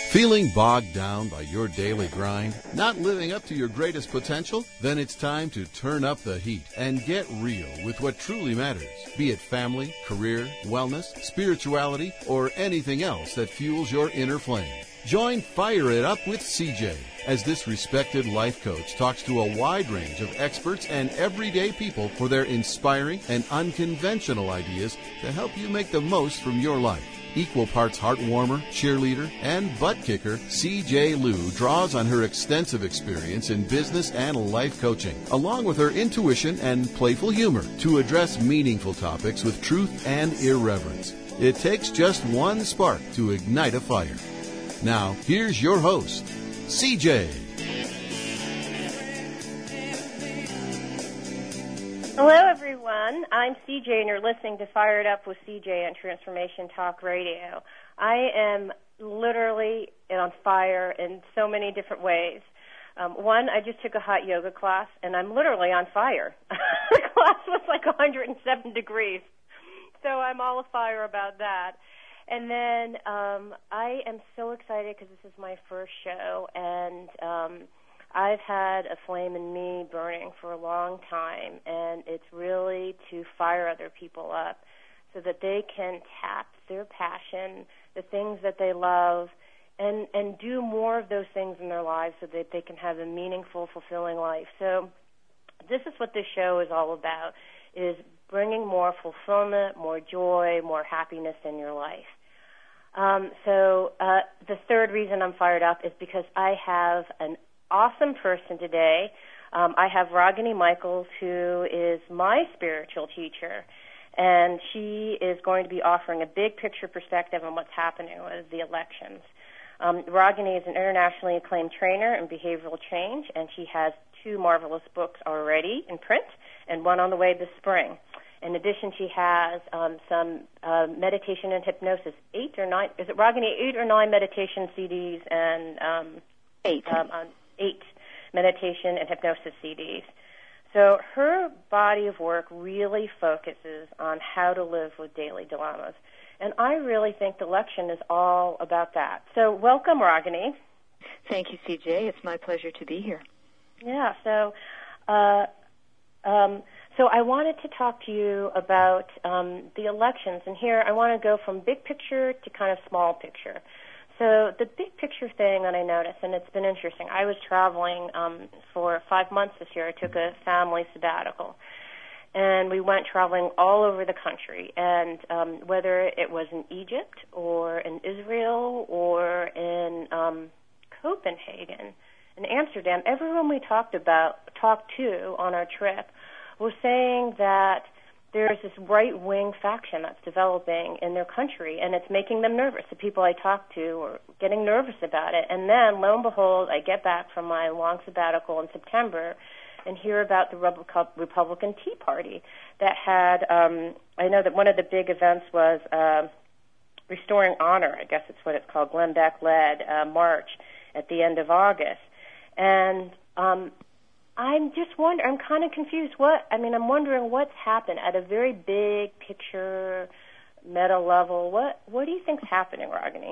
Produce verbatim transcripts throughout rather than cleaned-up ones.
Feeling bogged down by your daily grind? Not living up to your greatest potential? Then it's time to turn up the heat and get real with what truly matters. Be it family, career, wellness, spirituality, or anything else that fuels your inner flame. Join Fire It Up with C J as this respected life coach talks to a wide range of experts and everyday people for their inspiring and unconventional ideas to help you make the most from your life. Equal parts heartwarmer, cheerleader, and butt kicker, C J Liu draws on her extensive experience in business and life coaching, along with her intuition and playful humor, to address meaningful topics with truth and irreverence. It takes just one spark to ignite a fire. Now, here's your host, C J. Hello, everyone. I'm C J, and you're listening to Fire It Up with C J on Transformation Talk Radio. I am literally on fire in so many different ways. Um, one, I just took a hot yoga class, and I'm literally on fire. The class was like one hundred seven degrees, so I'm all afire about that. And then um, I am so excited because this is my first show, and um, I've had a flame in me burning for a long time, and it's really to fire other people up so that they can tap their passion, the things that they love, and, and do more of those things in their lives so that they can have a meaningful, fulfilling life. So this is what this show is all about, is bringing more fulfillment, more joy, more happiness in your life. Um, so uh, the third reason I'm fired up is because I have an awesome person today. Um, I have Ragini Michaels, who is my spiritual teacher, and she is going to be offering a big picture perspective on what's happening with the elections. Um, Ragini is an internationally acclaimed trainer in behavioral change, and she has two marvelous books already in print and one on the way this spring. In addition, she has um, some uh, meditation and hypnosis, eight or nine, is it Ragini, eight or nine meditation C Ds and um, eight. Um, on eight meditation and hypnosis C Ds. So her body of work really focuses on how to live with daily dilemmas. And I really think the election is all about that. So welcome, Ragini. Thank you, C J. It's my pleasure to be here. Yeah, so uh, um, so I wanted to talk to you about um, the elections. And here I want to go from big picture to kind of small picture. So the big picture thing that I noticed, and it's been interesting, I was traveling um, for five months this year. I took a family sabbatical, and we went traveling all over the country. And um, whether it was in Egypt or in Israel or in um, Copenhagen, in Amsterdam, everyone we talked about, talked to on our trip was saying that there's this right-wing faction that's developing in their country, and it's making them nervous. The people I talk to are getting nervous about it. And then, lo and behold, I get back from my long sabbatical in September and hear about the Republican Tea Party that had, um, I know that one of the big events was uh, Restoring Honor, I guess it's what it's called, Glenn Beck-led uh, march at the end of August. And um I'm just wondering, I'm kind of confused. What, I mean, I'm wondering what's happened at a very big picture, meta level. What, what do you think's happening, Ragini?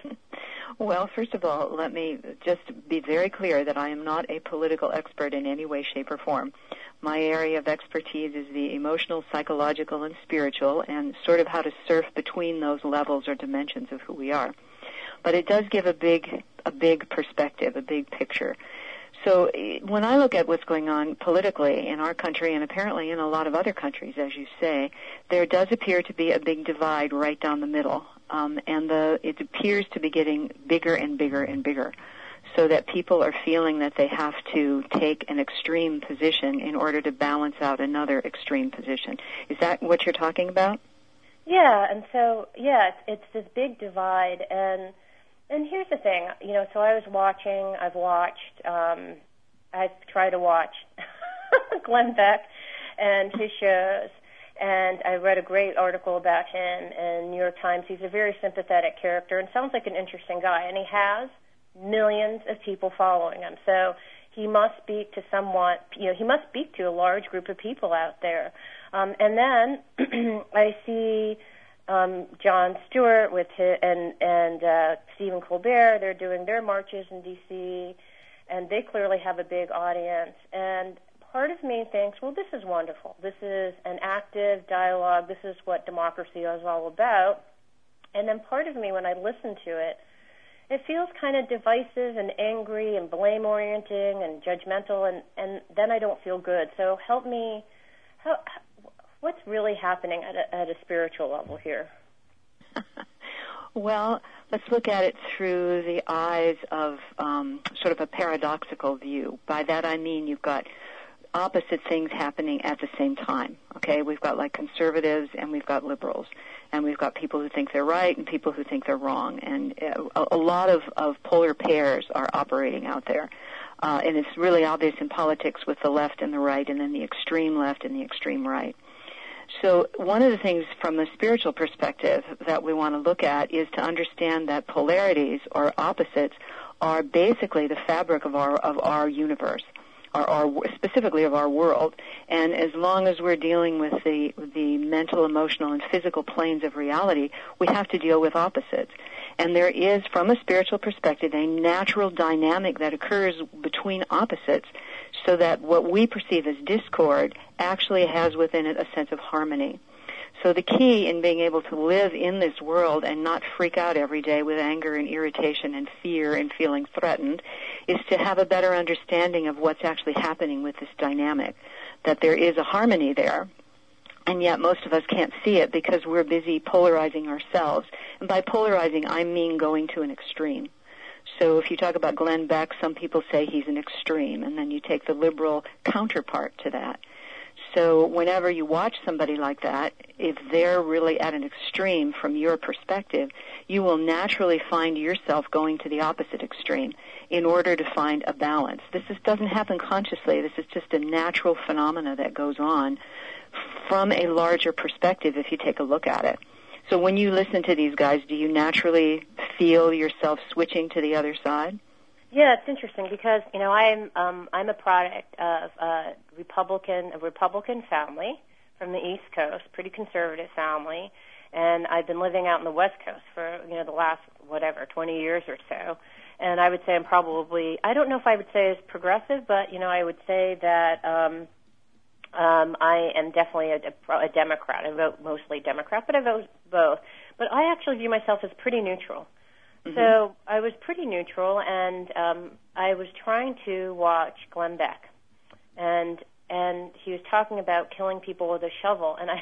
Well, first of all, let me just be very clear that I am not a political expert in any way, shape, or form. My area of expertise is the emotional, psychological, and spiritual, and sort of how to surf between those levels or dimensions of who we are. But it does give a big, a big perspective, a big picture. So when I look at what's going on politically in our country and apparently in a lot of other countries, as you say, there does appear to be a big divide right down the middle. Um, and the, it appears to be getting bigger and bigger and bigger, so that people are feeling that they have to take an extreme position in order to balance out another extreme position. Is that what you're talking about? Yeah, and so, yeah, it's, it's this big divide, and And here's the thing, you know, so I was watching, I've watched, um, I try to watch Glenn Beck and his shows, and I read a great article about him in New York Times. He's a very sympathetic character and sounds like an interesting guy, and he has millions of people following him. So he must speak to somewhat, you know, he must speak to a large group of people out there. Um, and then I see um, Jon Stewart with his, and and uh, Stephen Colbert. They're doing their marches in D C, and they clearly have a big audience. And part of me thinks, well, this is wonderful. This is an active dialogue. This is what democracy is all about. And then part of me, when I listen to it, it feels kind of divisive and angry and blame-orienting and judgmental, and, and then I don't feel good. So help me, how, what's really happening at a, at a spiritual level here? Well, let's look at it through the eyes of um, sort of a paradoxical view. By that I mean you've got opposite things happening at the same time, okay? We've got like conservatives and we've got liberals, and we've got people who think they're right and people who think they're wrong, and a, a lot of, of polar pairs are operating out there. Uh, and it's really obvious in politics with the left and the right, and then the extreme left and the extreme right. So one of the things from a spiritual perspective that we want to look at is to understand that polarities or opposites are basically the fabric of our of our universe, or our, specifically of our world. And as long as we're dealing with the the mental, emotional, and physical planes of reality, we have to deal with opposites. And there is, from a spiritual perspective, a natural dynamic that occurs between opposites, so that what we perceive as discord actually has within it a sense of harmony. So the key in being able to live in this world and not freak out every day with anger and irritation and fear and feeling threatened is to have a better understanding of what's actually happening with this dynamic, that there is a harmony there. And yet most of us can't see it because we're busy polarizing ourselves. And by polarizing, I mean going to an extreme. So if you talk about Glenn Beck, some people say he's an extreme, and then you take the liberal counterpart to that. So whenever you watch somebody like that, if they're really at an extreme from your perspective, you will naturally find yourself going to the opposite extreme in order to find a balance. This is, doesn't happen consciously. This is just a natural phenomena that goes on from a larger perspective if you take a look at it. So when you listen to these guys, do you naturally feel yourself switching to the other side? Yeah, it's interesting because, you know, I'm um, I'm a product of a Republican a Republican family from the East Coast, pretty conservative family, and I've been living out in the West Coast for, you know, the last, whatever, twenty years or so. And I would say I'm probably, I don't know if I would say as progressive, but, you know, I would say that um, um, I am definitely a, a Democrat. I vote mostly Democrat, but I vote both. But I actually view myself as pretty neutral. So I was pretty neutral, and um, I was trying to watch Glenn Beck, and and he was talking about killing people with a shovel, and I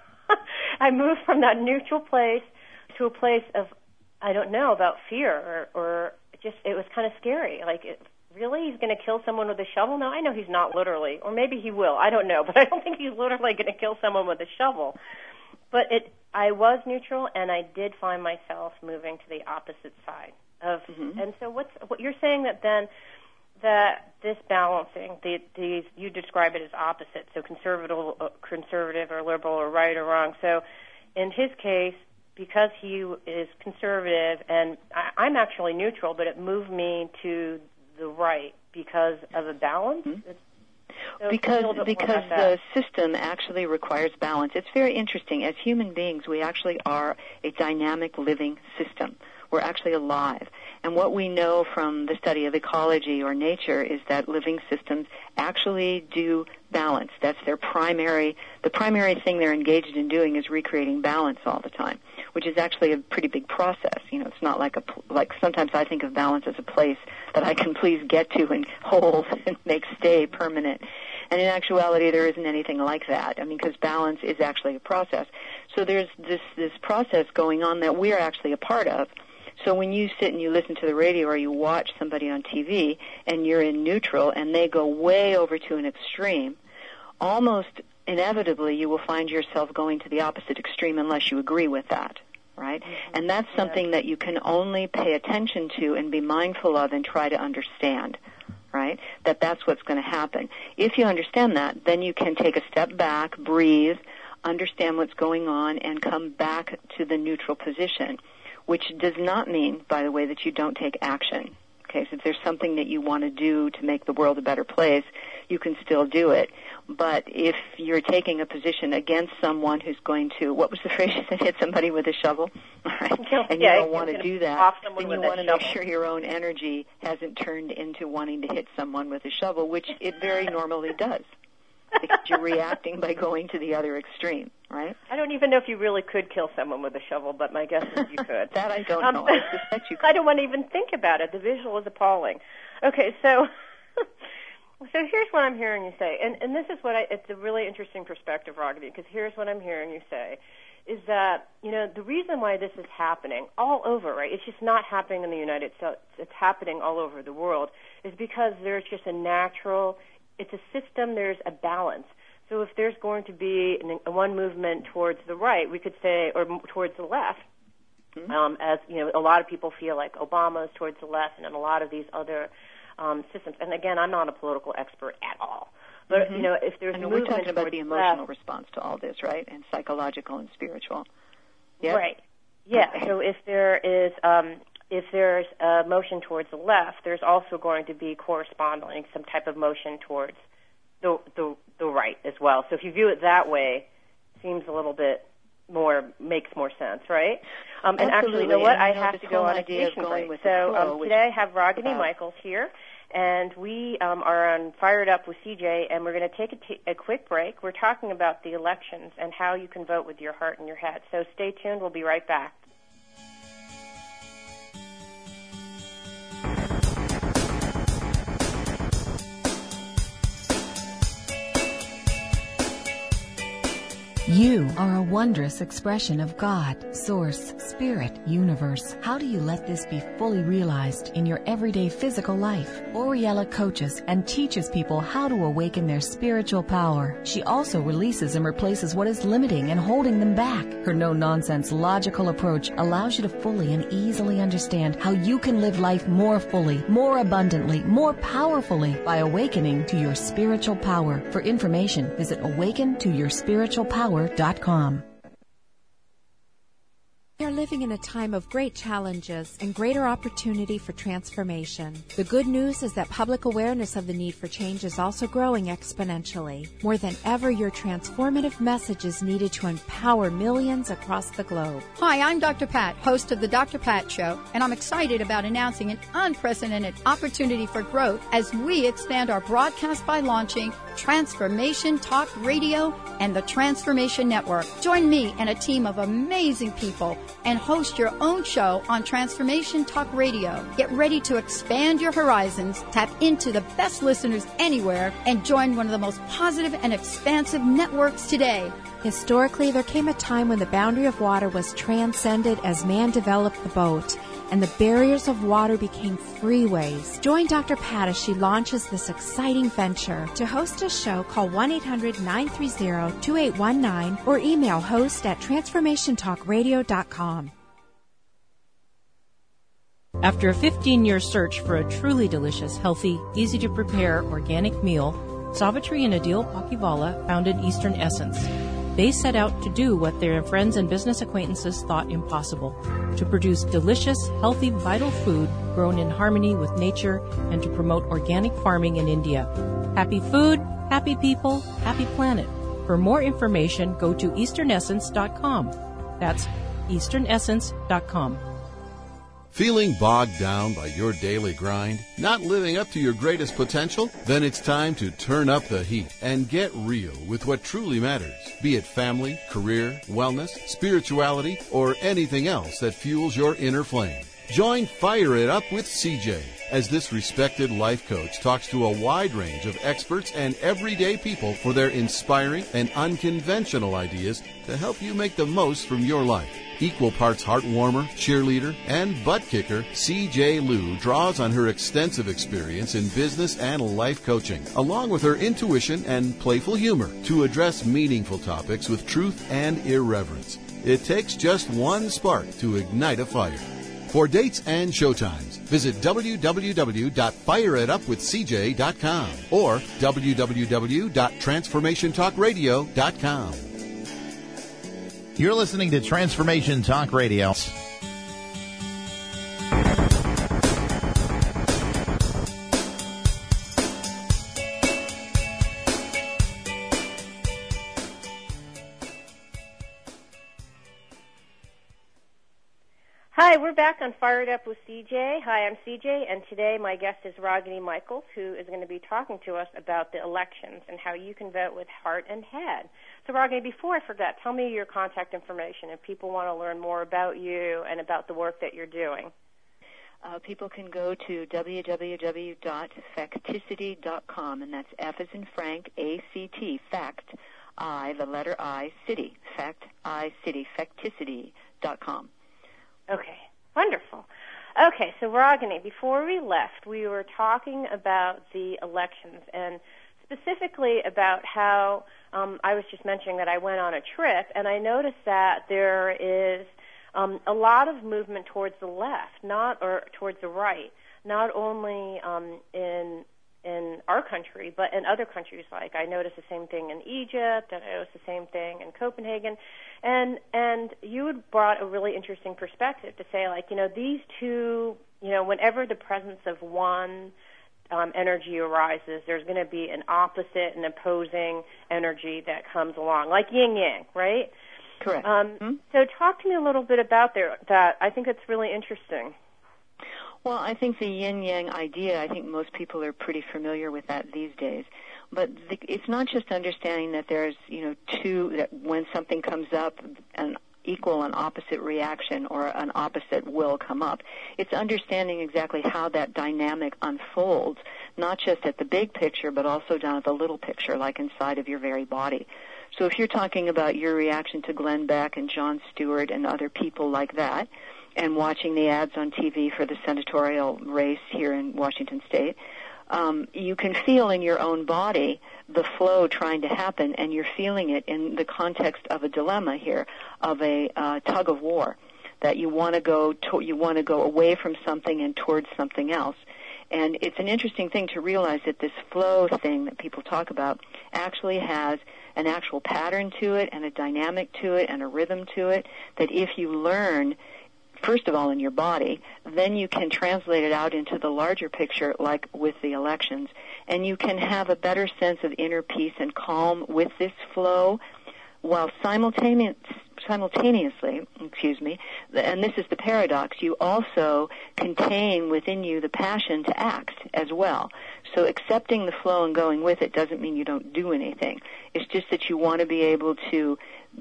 I moved from that neutral place to a place of, I don't know, about fear, or, or just, it was kind of scary. Like, it, really, he's going to kill someone with a shovel? No, I know he's not literally, or maybe he will, I don't know, but I don't think he's literally going to kill someone with a shovel. But it, I was neutral, and I did find myself moving to the opposite side of. Mm-hmm. And so, what's what you're saying that then that this balancing, the, these you describe it as opposite, so conservative, uh, conservative or liberal or right or wrong. So, in his case, because he is conservative, and I, I'm actually neutral, but it moved me to the right because of a balance. Mm-hmm. So because because the system actually requires balance. It's very interesting. As human beings, we actually are a dynamic living system. We're actually alive. And what we know from the study of ecology or nature is that living systems actually do balance. That's their primary, the primary thing they're engaged in doing is recreating balance all the time, which is actually a pretty big process. You know, it's not like a, like sometimes I think of balance as a place that I can please get to and hold and make stay permanent. And in actuality, there isn't anything like that. I mean, because balance is actually a process. So there's this, this process going on that we're actually a part of. So when you sit and you listen to the radio or you watch somebody on T V and you're in neutral and they go way over to an extreme, almost inevitably you will find yourself going to the opposite extreme unless you agree with that, right? Mm-hmm. And that's something that you can only pay attention to and be mindful of and try to understand, right? That that's what's going to happen. If you understand that, then you can take a step back, breathe, understand what's going on, and come back to the neutral position, which does not mean, by the way, that you don't take action, case. If there's something that you want to do to make the world a better place, you can still do it. But if you're taking a position against someone who's going to, what was the phrase you said, hit somebody with a shovel? All right. And yeah, you don't want to do that, then you want to shovel. make sure your own energy hasn't turned into wanting to hit someone with a shovel, which it very normally does. Because you're reacting by going to the other extreme, right? I don't even know if you really could kill someone with a shovel, but my guess is you could. That I don't um, know. I suspect you could. I don't want to even think about it. The visual is appalling. Okay, so so here's what I'm hearing you say, and, and this is what I, it's a really interesting perspective, Raghavi, because here's what I'm hearing you say, is that, you know, the reason why this is happening all over, right, it's just not happening in the United States, it's happening all over the world, is because there's just a natural, it's a system, there's a balance. So if there's going to be an, one movement towards the right, we could say, or towards the left, mm-hmm. um, as, you know, a lot of people feel like Obama is towards the left, and then a lot of these other um, systems. And again, I'm not a political expert at all. But, mm-hmm. you know, if there's and movement we're talking about the emotional left, response to all this, right, and psychological and spiritual. Yep. Right. Yeah. Okay. So if there is, um, if there's a motion towards the left, there's also going to be corresponding some type of motion towards the the, the right as well. So if you view it that way, it seems a little bit more, makes more sense, right? Um, and actually, you know what? And, I you know, have to go on a station break. So um, today I have Raghavi Michaels here. And we um, are on Fired Up with C J, and we're going to take a, t- a quick break. We're talking about the elections and how you can vote with your heart and your head. So stay tuned. We'll be right back. You are a wondrous expression of God, Source, Spirit, Universe. How do you let this be fully realized in your everyday physical life? Oriella coaches and teaches people how to awaken their spiritual power. She also releases and replaces what is limiting and holding them back. Her no-nonsense, logical approach allows you to fully and easily understand how you can live life more fully, more abundantly, more powerfully by awakening to your spiritual power. For information, visit awaken to your spiritual power dot com. We are living in a time of great challenges and greater opportunity for transformation. The good news is that public awareness of the need for change is also growing exponentially. More than ever, your transformative message is needed to empower millions across the globe. Hi, I'm Doctor Pat, host of the Doctor Pat Show, and I'm excited about announcing an unprecedented opportunity for growth as we expand our broadcast by launching Transformation Talk Radio and the Transformation Network. Join me and a team of amazing people and host your own show on Transformation Talk Radio. Get ready to expand your horizons, tap into the best listeners anywhere, and join one of the most positive and expansive networks today. Historically, there came a time when the boundary of water was transcended as man developed the boat, and the barriers of water became freeways. Join Doctor Pat as she launches this exciting venture. To host a show, call one eight hundred nine three zero two eight one nine or email host at transformation talk radio dot com. After a fifteen-year search for a truly delicious, healthy, easy-to-prepare organic meal, Savitri and Adil Pakivala founded Eastern Essence. They set out to do what their friends and business acquaintances thought impossible, to produce delicious, healthy, vital food grown in harmony with nature and to promote organic farming in India. Happy food, happy people, happy planet. For more information, go to eastern essence dot com. That's eastern essence dot com. Feeling bogged down by your daily grind? Not living up to your greatest potential? Then it's time to turn up the heat and get real with what truly matters. Be it family, career, wellness, spirituality, or anything else that fuels your inner flame. Join Fire It Up with C J as this respected life coach talks to a wide range of experts and everyday people for their inspiring and unconventional ideas to help you make the most from your life. Equal parts heartwarmer, cheerleader, and butt kicker, C J Liu draws on her extensive experience in business and life coaching, along with her intuition and playful humor, to address meaningful topics with truth and irreverence. It takes just one spark to ignite a fire. For dates and showtimes, visit w w w dot fire it up with c j dot com or w w w dot transformation talk radio dot com. You're listening to Transformation Talk Radio. Hi, we're back on Fired Up with C J. Hi, I'm C J, and today my guest is Ragini Michaels, who is going to be talking to us about the elections and how you can vote with heart and head. So, Ragini, before I forget, tell me your contact information if people want to learn more about you and about the work that you're doing. Uh, people can go to w w w dot facticity dot com, and that's F as in Frank, A C T, fact, I, the letter I, city, fact, I, city, facticity dot com. Okay, wonderful. Okay, so Ragini, before we left, we were talking about the elections and specifically about how um, I was just mentioning that I went on a trip, and I noticed that there is um, a lot of movement towards the left, not or towards the right, not only um, in in our country, but in other countries. Like I noticed the same thing in Egypt, and I noticed the same thing in Copenhagen. And and you had brought a really interesting perspective to say, like, you know, these two, you know, whenever the presence of one um, energy arises, there's going to be an opposite and opposing energy that comes along, like yin-yang, right? Correct. Um, mm-hmm. So talk to me a little bit about there, that. I think it's really interesting. Well, I think the yin-yang idea, I think most people are pretty familiar with that these days. But the, it's not just understanding that there's, you know, two, that when something comes up, an equal and opposite reaction or an opposite will come up. It's understanding exactly how that dynamic unfolds, not just at the big picture, but also down at the little picture, like inside of your very body. So if you're talking about your reaction to Glenn Beck and Jon Stewart and other people like that, and watching the ads on T V for the senatorial race here in Washington State, um, you can feel in your own body the flow trying to happen, and you're feeling it in the context of a dilemma here, of a uh, tug of war, that you want to go to, you want to go away from something and towards something else. And it's an interesting thing to realize that this flow thing that people talk about actually has an actual pattern to it and a dynamic to it and a rhythm to it, that if you learn, first of all, in your body, then you can translate it out into the larger picture, like with the elections, and you can have a better sense of inner peace and calm with this flow, while simultaneous, simultaneously, excuse me, and this is the paradox, you also contain within you the passion to act as well. So accepting the flow and going with it doesn't mean you don't do anything. It's just that you want to be able to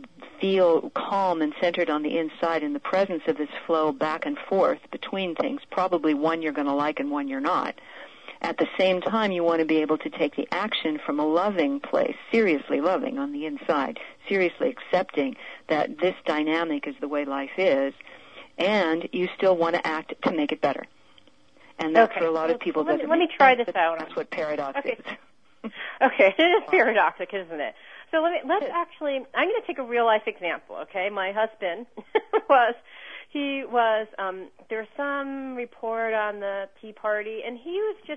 feel calm and centered on the inside in the presence of this flow back and forth between things, probably one you're going to like and one you're not. At the same time, you want to be able to take the action from a loving place, seriously loving on the inside, seriously accepting that this dynamic is the way life is, and you still want to act to make it better. And that's okay. for a lot so, of people. So let, doesn't let me make try sense, this out. That's what paradox okay. is. Okay, it is paradoxic, isn't it? So let me, let's actually, I'm going to take a real life example, okay? My husband was, he was, um, there's some report on the Tea Party, and he was just,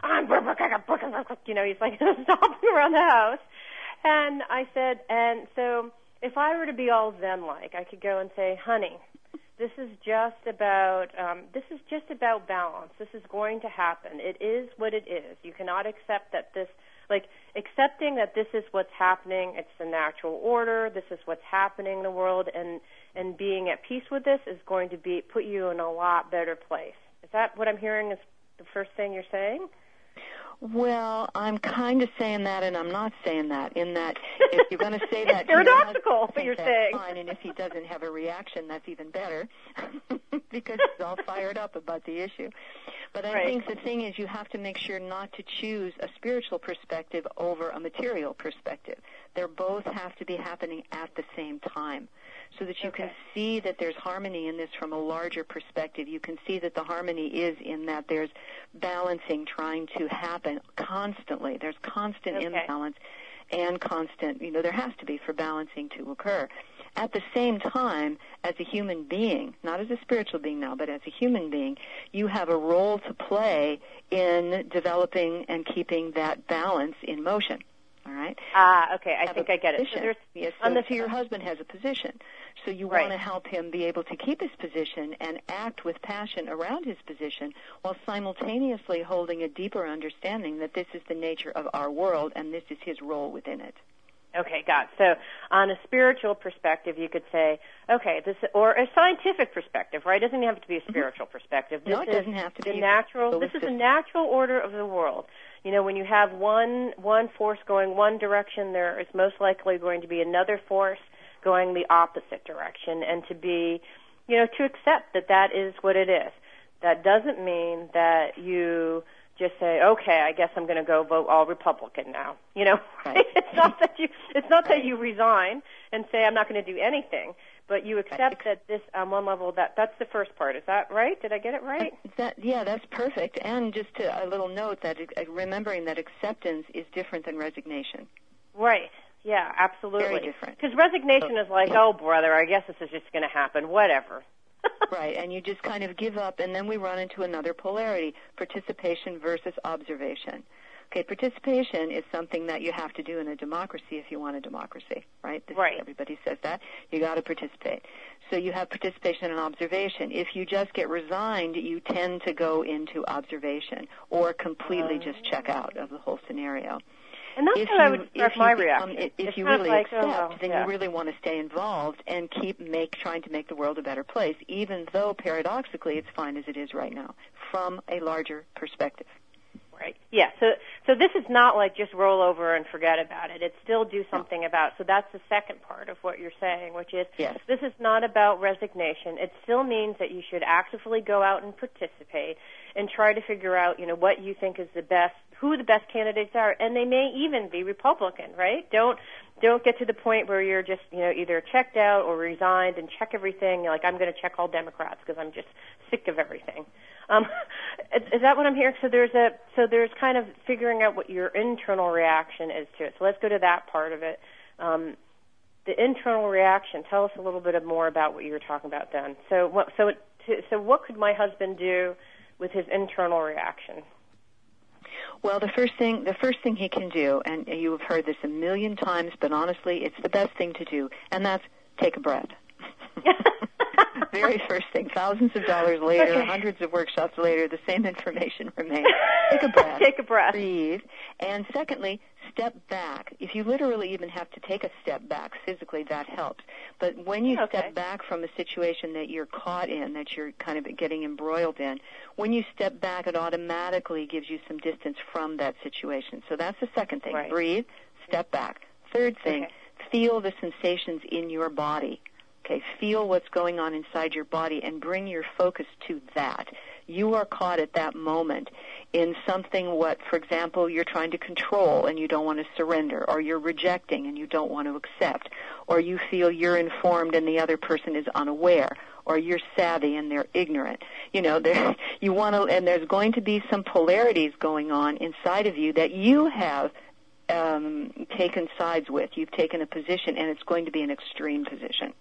you know, he's like stomping around the house. And I said, and so if I were to be all zen-like, I could go and say, honey, this is just about, um, this is just about balance. This is going to happen. It is what it is. You cannot accept that this, like, accepting that this is what's happening, it's the natural order, this is what's happening in the world, and, and being at peace with this is going to be put you in a lot better place. Is that what I'm hearing is the first thing you're saying? Well, I'm kind of saying that, and I'm not saying that, in that if you're going to say that to paradoxical, what you're saying. Fine, and if he doesn't have a reaction, that's even better, because he's all fired up about the issue. But I right. think the thing is you have to make sure not to choose a spiritual perspective over a material perspective. They both have to be happening at the same time, so that you okay. can see that there's harmony in this from a larger perspective. You can see that the harmony is in that there's balancing trying to happen constantly. There's constant okay. imbalance and constant, you know, there has to be for balancing to occur. At the same time, as a human being, not as a spiritual being now, but as a human being, you have a role to play in developing and keeping that balance in motion. All right? Ah, okay. I have think I get it. So yes, so, on the, so your husband has a position. So you right. want to help him be able to keep his position and act with passion around his position while simultaneously holding a deeper understanding that this is the nature of our world and this is his role within it. Okay, got it. So on a spiritual perspective, you could say, okay, this, or a scientific perspective, right? It doesn't have to be a spiritual mm-hmm. perspective. This no, it doesn't have to be. Natural, this is the natural order of the world. You know, when you have one one force going one direction, there is most likely going to be another force going the opposite direction, and to be, you know, to accept that that is what it is. That doesn't mean that you just say, okay, I guess I'm going to go vote all Republican now. You know, right. it's not that you it's not that you resign and say I'm not going to do anything, but you accept that this on one level that that's the first part. Is that right? Did I get it right? That, yeah, that's perfect. And just to, a little note that uh, remembering that acceptance is different than resignation. Right. Yeah, absolutely. Very different. Because resignation is like, oh, brother, I guess this is just going to happen. Whatever. Right, and you just kind of give up, and then we run into another polarity, participation versus observation. Okay, participation is something that you have to do in a democracy if you want a democracy, right? This, right. Everybody says that. You got to participate. So you have participation and observation. If you just get resigned, you tend to go into observation or completely uh, just check out of the whole scenario. And that's if how you, I would express my become, reaction. If it's you really like, accept, oh, well, then yeah. you really want to stay involved and keep make trying to make the world a better place, even though paradoxically it's fine as it is right now, from a larger perspective. Right. Yeah. So, so this is not like just roll over and forget about it. It's still do something no. about. So that's the second part of what you're saying, which is yes. this is not about resignation. It still means that you should actively go out and participate and try to figure out, you know, what you think is the best, who the best candidates are, and they may even be Republican, right? Don't don't get to the point where you're just, you know, either checked out or resigned and check everything. You're like, I'm going to check all Democrats because I'm just sick of everything. Um, is, is that what I'm hearing? So there's a so there's kind of figuring out what your internal reaction is to it. So let's go to that part of it. Um, the internal reaction. Tell us a little bit more about what you were talking about then. So what so it, to, so what could my husband do with his internal reaction? Well, the first thing the first thing he can do, and you have heard this a million times, but honestly, it's the best thing to do, and that's take a breath. Very first thing. Thousands of dollars later, okay. hundreds of workshops later, the same information remains. Take a breath. Take a breath. Breathe. And secondly, step back. If you literally even have to take a step back physically, that helps. But when you okay. step back from a situation that you're caught in, that you're kind of getting embroiled in, when you step back, it automatically gives you some distance from that situation. So that's the second thing. Right. Breathe. Step back. Third thing, okay. feel the sensations in your body. Okay, feel what's going on inside your body and bring your focus to that. You are caught at that moment in something what, for example, you're trying to control and you don't want to surrender, or you're rejecting and you don't want to accept, or you feel you're informed and the other person is unaware, or you're savvy and they're ignorant. You know, there, you want to, and there's going to be some polarities going on inside of you that you have um, taken sides with. You've taken a position, and it's going to be an extreme position.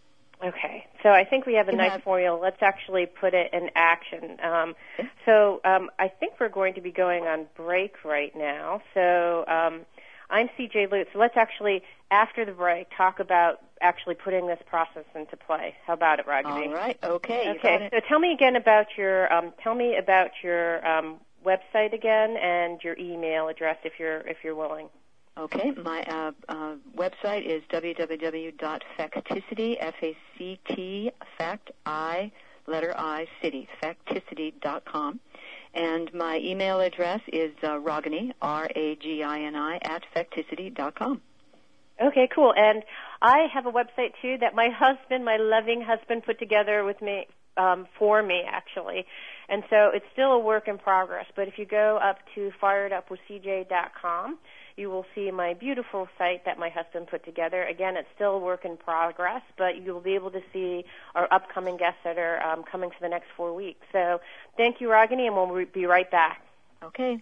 Okay, so I think we have a you nice have, formula. Let's actually put it in action. Um, so um, I think we're going to be going on break right now. So um, I'm C J Lutz. So let's actually, after the break, talk about actually putting this process into play. How about it, Ragini? All right. Okay. Okay. So tell me again about your um, tell me about your um, website again and your email address if you're if you're willing. Okay, my uh, uh, website is w w w dot facticity, F A C T, fact, I, letter I, city, facticity dot com. And my email address is uh, Ragini, R A G I N I, at facticity dot com. Okay, cool. And I have a website, too, that my husband, my loving husband, put together with me, um, for me, actually. And so it's still a work in progress. But if you go up to fired up with C J dot com, you will see my beautiful site that my husband put together. Again, it's still a work in progress, but you will be able to see our upcoming guests that are um, coming for the next four weeks. So thank you, Ragini, and we'll be right back. Okay.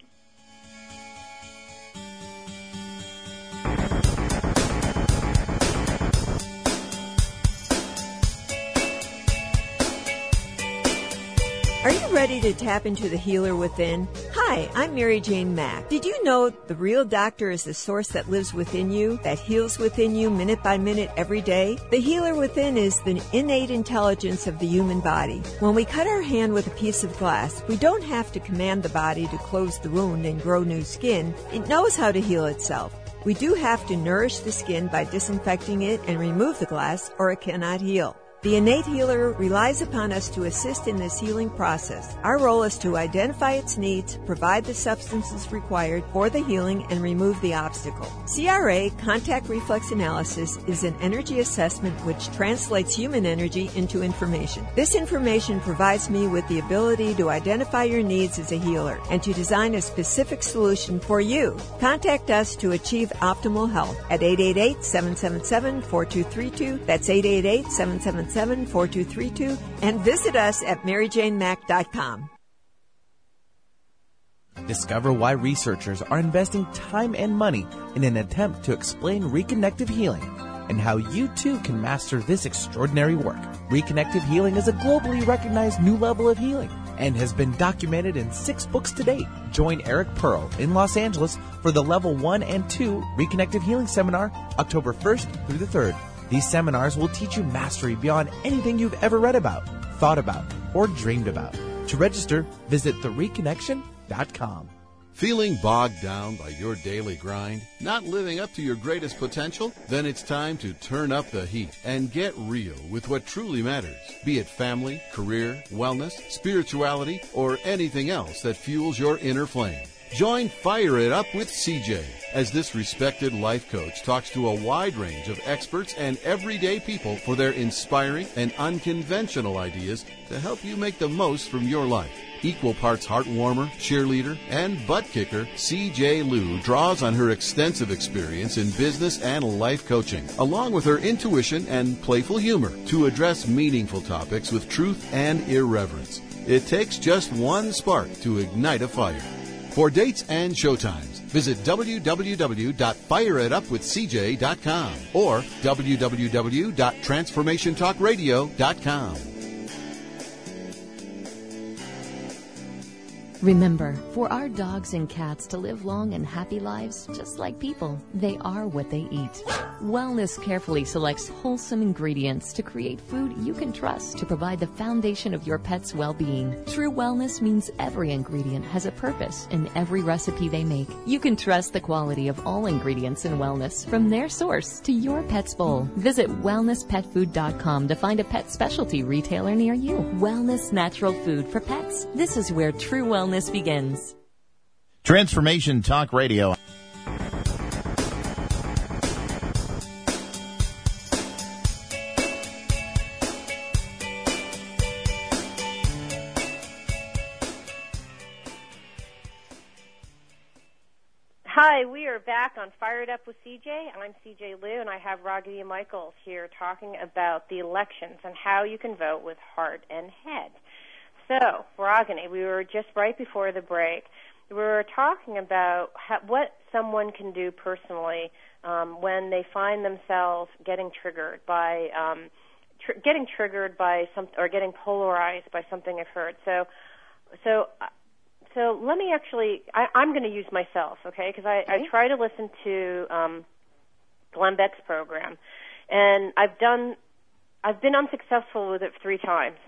Are you ready to tap into the healer within? Hi, I'm Mary Jane Mack. Did you know the real doctor is the source that lives within you, that heals within you minute by minute every day? The healer within is the innate intelligence of the human body. When we cut our hand with a piece of glass, we don't have to command the body to close the wound and grow new skin. It knows how to heal itself. We do have to nourish the skin by disinfecting it and remove the glass, or it cannot heal. The innate healer relies upon us to assist in this healing process. Our role is to identify its needs, provide the substances required for the healing, and remove the obstacle. C R A, contact reflex analysis, is an energy assessment which translates human energy into information. This information provides me with the ability to identify your needs as a healer and to design a specific solution for you. Contact us to achieve optimal health at eight eight eight, seven seven seven, four two three two. That's eight eight eight, seven seven seven, four two three two, and visit us at mary jane mack dot com. Discover why researchers are investing time and money in an attempt to explain reconnective healing and how you too can master this extraordinary work. Reconnective healing is a globally recognized new level of healing and has been documented in six books to date. Join Eric Pearl in Los Angeles for the Level one and two Reconnective Healing Seminar, October first through the third. These seminars will teach you mastery beyond anything you've ever read about, thought about, or dreamed about. To register, visit the reconnection dot com. Feeling bogged down by your daily grind? Not living up to your greatest potential? Then it's time to turn up the heat and get real with what truly matters. Be it family, career, wellness, spirituality, or anything else that fuels your inner flame. Join Fire It Up with C J as this respected life coach talks to a wide range of experts and everyday people for their inspiring and unconventional ideas to help you make the most from your life. Equal parts heartwarmer, cheerleader, and butt kicker, C J Liu draws on her extensive experience in business and life coaching, along with her intuition and playful humor, to address meaningful topics with truth and irreverence. It takes just one spark to ignite a fire. For dates and showtimes, visit w w w dot fire it up with c j dot com or w w w dot transformation talk radio dot com. Remember, for our dogs and cats to live long and happy lives, just like people, they are what they eat. Wellness carefully selects wholesome ingredients to create food you can trust to provide the foundation of your pet's well-being. True wellness means every ingredient has a purpose in every recipe they make. You can trust the quality of all ingredients in wellness from their source to your pet's bowl. Visit wellness pet food dot com to find a pet specialty retailer near you. Wellness natural food for pets. This is where true wellness begins. Transformation Talk Radio. Hi, we are back on Fired Up with C J. I'm C J Liu, and I have Ragini Michaels here talking about the elections and how you can vote with heart and head. So, Ragini, we were just right before the break. We were talking about how, what someone can do personally um, when they find themselves getting triggered by um, tr- getting triggered by some or getting polarized by something I've heard. So, so, so let me actually. I, I'm going to use myself, okay? Because I, I try to listen to um, Glenn Beck's program, and I've done. I've been unsuccessful with it three times.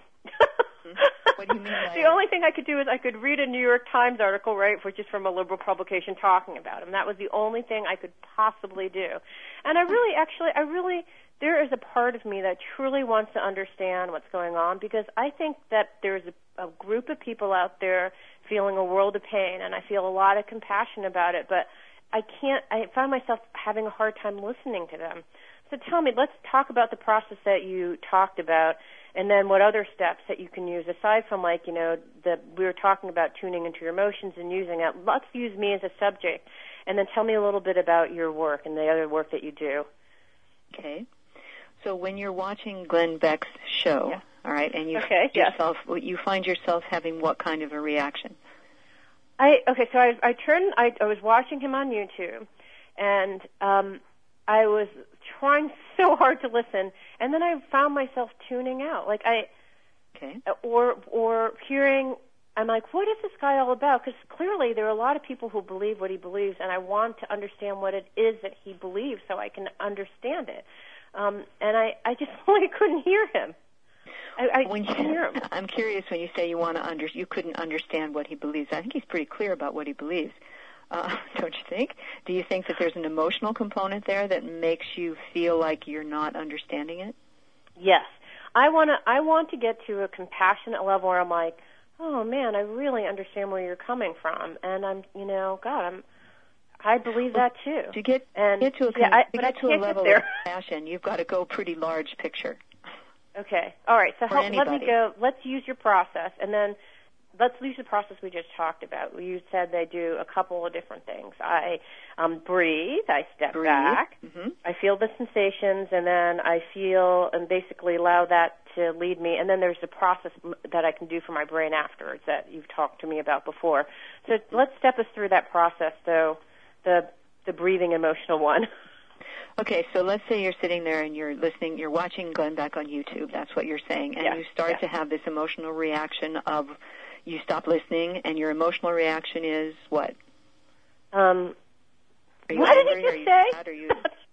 What do you mean by the only thing I could do is I could read a New York Times article, right, which is from a liberal publication talking about him. That was the only thing I could possibly do. And I really, actually, I really, there is a part of me that truly wants to understand what's going on, because I think that there's a, a group of people out there feeling a world of pain, and I feel a lot of compassion about it, but I can't, I find myself having a hard time listening to them. So tell me, let's talk about the process that you talked about, and then what other steps that you can use aside from, like, you know, the we were talking about tuning into your emotions and using it. Let's use me as a subject, and then tell me a little bit about your work and the other work that you do. Okay. So when you're watching Glenn Beck's show, yeah. all right, and you okay, find yourself, yes. you find yourself having what kind of a reaction? I okay. So I I turned. I, I was watching him on YouTube, and um, I was trying so hard to listen, and then I found myself tuning out. Like I, okay, or or hearing. I'm like, what is this guy all about? Because clearly there are a lot of people who believe what he believes, and I want to understand what it is that he believes so I can understand it. Um, and I, I just really couldn't hear him. I, I when you, hear him. I'm curious when you say you want to under, you couldn't understand what he believes. I think he's pretty clear about what he believes. Uh, don't you think? Do you think that there's an emotional component there that makes you feel like you're not understanding it? Yes. I want to I want to get to a compassionate level where I'm like, oh man, I really understand where you're coming from, and I'm, you know, God, I'm, I believe that too. To get, and, get to a, yeah, I, to get to a level of compassion, you've got to go pretty large picture. Okay. All right. So help, let me go. Let's use your process, and then let's use the process we just talked about. You said they do a couple of different things. I um, breathe. I step breathe. back. Mm-hmm. I feel the sensations, and then I feel and basically allow that to lead me. And then there's the process that I can do for my brain afterwards that you've talked to me about before. So let's step us through that process, though, the the breathing emotional one. Okay, so let's say you're sitting there and you're listening, you're watching Glenn Beck on YouTube. That's what you're saying. And yeah. you start yeah. to have this emotional reaction of you stop listening, and your emotional reaction is what? Um, you what angry? did you Are you say? Sad? Are you,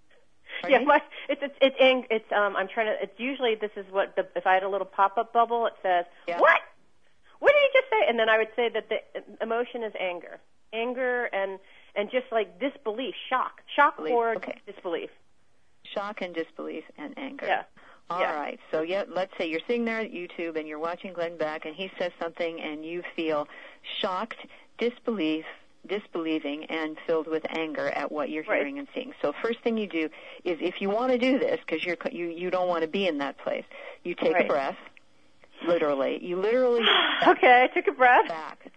yeah, what, it's it's it's ang- it's um I'm trying to. It's usually this is what the if I had a little pop-up bubble, it says yeah. what? What did you just say? And then I would say that the emotion is anger, anger, and and just like disbelief, shock, shock Belief. or okay. disbelief. Shock and disbelief and anger. Yeah. All yeah. right. So yeah, let's say you're sitting there at YouTube and you're watching Glenn Beck, and he says something, and you feel shocked, disbelief, disbelieving, and filled with anger at what you're right. hearing and seeing. So first thing you do is, if you want to do this, because you're you you don't want to be in that place, you take right. a breath. Literally, you literally. okay, I took a breath. Back.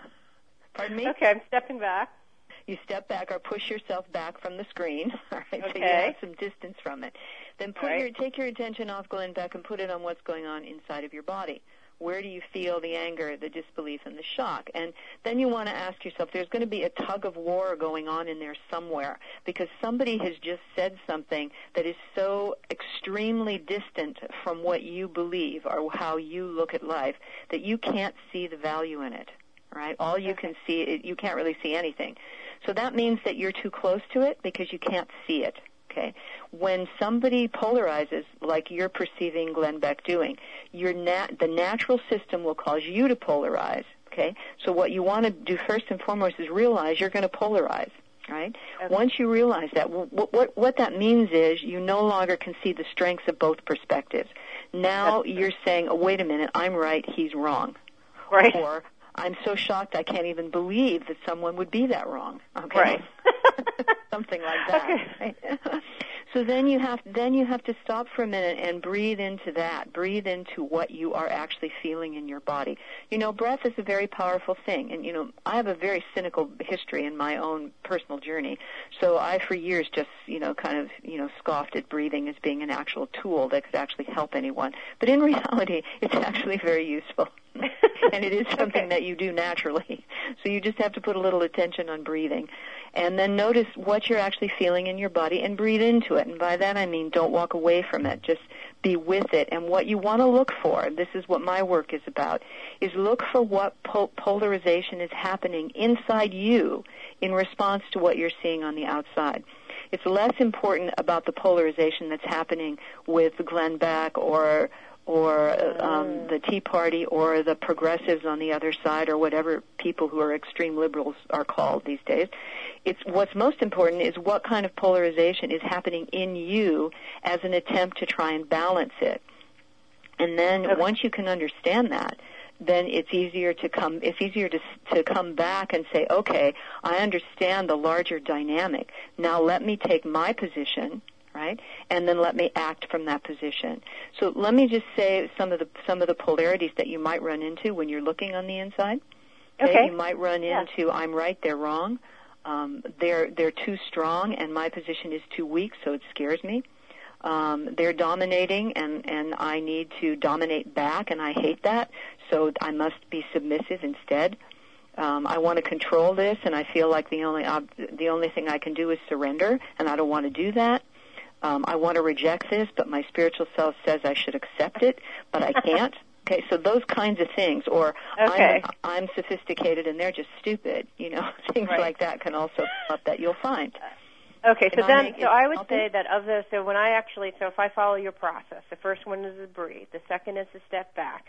Pardon me? Okay, I'm stepping back. You step back or push yourself back from the screen, all right, okay. so you have some distance from it. Then put right. your take your attention off Glenn Beck and put it on what's going on inside of your body. Where do you feel the anger, the disbelief, and the shock? And then you want to ask yourself, there's going to be a tug of war going on in there somewhere, because somebody has just said something that is so extremely distant from what you believe or how you look at life that you can't see the value in it. Right? All you can see, you can't really see anything. So that means that you're too close to it because you can't see it. Okay? When somebody polarizes, like you're perceiving Glenn Beck doing, your nat- the natural system will cause you to polarize. Okay? So what you want to do first and foremost is realize you're going to polarize. Right? Okay. Once you realize that, what, what, what that means is you no longer can see the strengths of both perspectives. Now That's you're saying, oh, wait a minute, I'm right, he's wrong. Right. Or, I'm so shocked I can't even believe that someone would be that wrong. Okay. Right. Something like that. Okay. Right? So then you have then you have to stop for a minute and breathe into that. Breathe into what you are actually feeling in your body. You know, breath is a very powerful thing. And, you know, I have a very cynical history in my own personal journey. So I, for years, just, you know, kind of, you know, scoffed at breathing as being an actual tool that could actually help anyone. But in reality, it's actually very useful. And it is something okay. that you do naturally. So you just have to put a little attention on breathing. And then notice what you're actually feeling in your body and breathe into it. And by that I mean don't walk away from it. Just be with it. And what you want to look for, this is what my work is about, is look for what po- polarization is happening inside you in response to what you're seeing on the outside. It's less important about the polarization that's happening with Glenn Beck or or um, the Tea Party or the progressives on the other side or whatever people who are extreme liberals are called these days. It's what's most important is what kind of polarization is happening in you as an attempt to try and balance it. And then okay. once you can understand that, then it's easier to come it's easier to to come back and say, okay, I understand the larger dynamic. Now let me take my position, right? And then let me act from that position. So let me just say some of the some of the polarities that you might run into when you're looking on the inside. Okay. okay. You might run yeah. into I'm right, they're wrong. Um, they're they're too strong, and my position is too weak, so it scares me. Um, they're dominating, and, and I need to dominate back, and I hate that, so I must be submissive instead. Um, I want to control this, and I feel like the only ob- the only thing I can do is surrender, and I don't want to do that. Um, I want to reject this, but my spiritual self says I should accept it, but I can't. Okay, so those kinds of things, or okay. I'm, I'm sophisticated and they're just stupid, you know, things right. like that can also come up that you'll find. Okay, so Can then, I make, so I would helping? say that of the, so when I actually, so if I follow your process, the first one is to breathe, the second is to step back,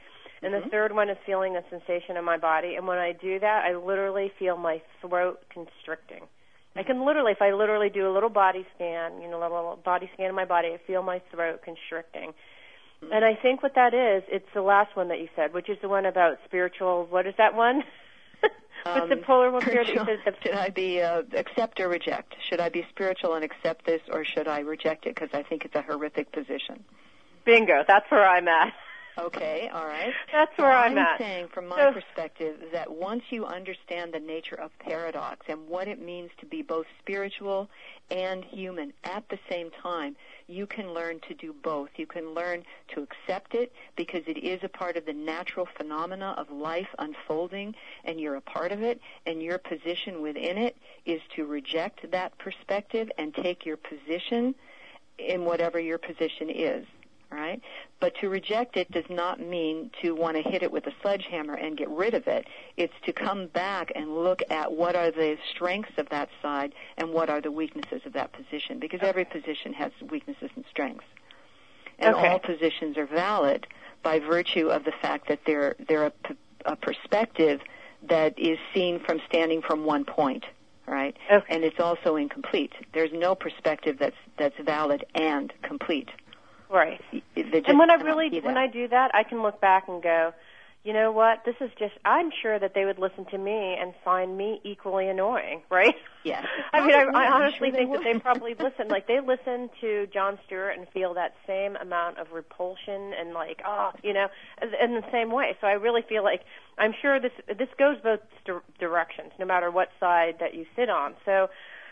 And Mm-hmm. the third one is feeling a sensation in my body. And when I do that, I literally feel my throat constricting. I can literally, if I literally do a little body scan, you know, a little body scan of my body, I feel my throat constricting. Mm-hmm. And I think what that is, it's the last one that you said, which is the one about spiritual, what is that one? What's um, the polar one here that you said? The... Should I be uh, accept or reject? Should I be spiritual and accept this, or should I reject it because I think it's a horrific position? Bingo, that's where I'm at. Okay, all right. That's so where I'm, I'm at. I'm saying, from my so, perspective, that once you understand the nature of paradox and what it means to be both spiritual and human at the same time, you can learn to do both. You can learn to accept it because it is a part of the natural phenomena of life unfolding, and you're a part of it, and your position within it is to reject that perspective and take your position in whatever your position is. Right? But to reject it does not mean to want to hit it with a sledgehammer and get rid of it. It's to come back and look at what are the strengths of that side and what are the weaknesses of that position, because okay. every position has weaknesses and strengths. And okay. all positions are valid by virtue of the fact that they're, they're a, a perspective that is seen from standing from one point. Right? Okay. And it's also incomplete. There's no perspective that's, that's valid and complete. Right. And when I really, when I do that, I can look back and go, you know what, this is just, I'm sure that they would listen to me and find me equally annoying, right? Yes. I mean, I, I honestly sure think they that they probably listen, like they listen to Jon Stewart and feel that same amount of repulsion and like, oh, you know, in the same way. So I really feel like, I'm sure this, this goes both directions, no matter what side that you sit on. So,